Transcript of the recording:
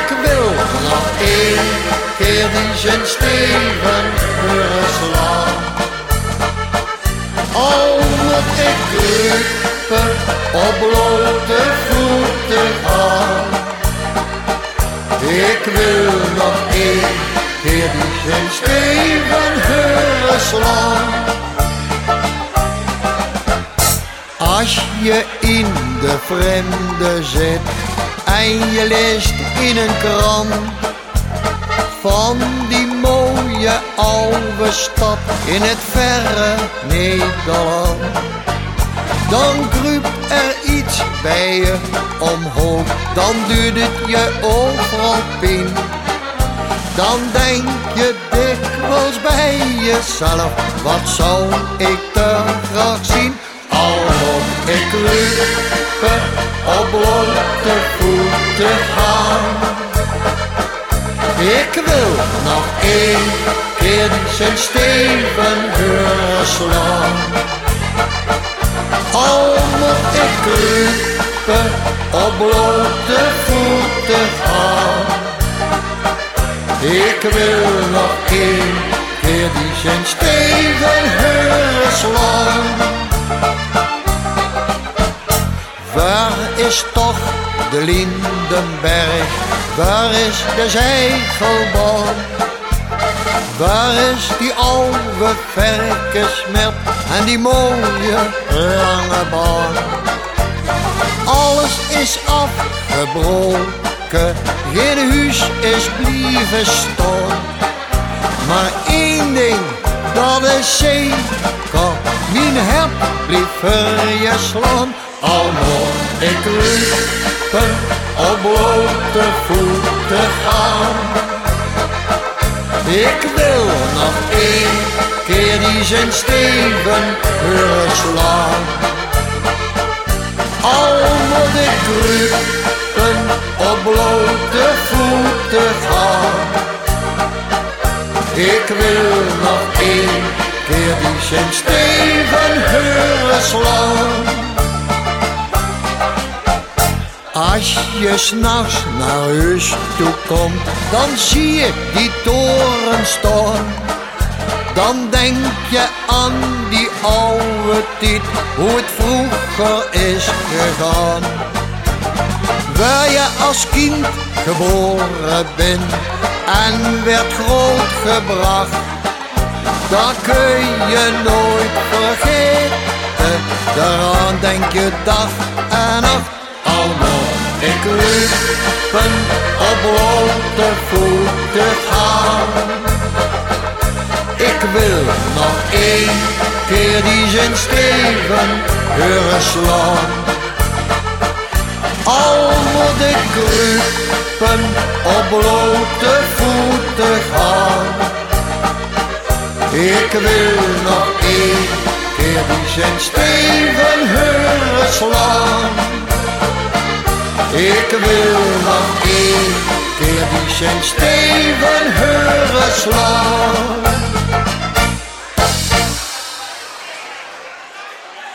Ik wil nog één keer die zijn steven horen slaan. Al moet ik kruipen op blote voeten gaan. Ik wil nog één keer die zijn steven horen slaan. Als je in de vreemde zit en je leest in een krant van die mooie oude stad in het verre Nederland, dan kruipt er iets bij je omhoog, dan duurt het je overal pijn. Dan denk je dikwijls bij jezelf, wat zou ik te graag zien. Al moet ik kruipen op blote voeten gaan. Ik wil nog één keer zijn steven horen slaan. Al moet ik kruipen op blote voeten gaan. Ik wil nog één keer zijn steven horen slaan. Waar is toch de Lindenberg? Waar is de Zijgelbaan? Waar is die oude verkensmet en die mooie lange baan? Alles is afgebroken, geen huis is blijven staan. Maar één ding, dat is zeker, mijn hart blijft voor je slaan. Al moet ik kruipen op blote voeten gaan. Ik wil nog één keer die zijn steven horen slaan. Al moet ik kruipen op blote voeten gaan. Ik wil nog één keer die zijn steven horen slaan. Als je 's nachts naar huis toe komt, dan zie je die toren staan. Dan denk je aan die oude tijd, hoe het vroeger is gegaan. Waar je als kind geboren bent en werd grootgebracht, dat kun je nooit vergeten. Daaraan denk je dag en nacht. Al moet ik kruipen op blote voeten gaan. Ik wil nog één keer die zijn steven horen slaan. Al moet ik kruipen op blote voeten gaan. Ik wil nog één keer die zijn steven horen slaan. Ik wil nog één keer die zijn steven horen slaan.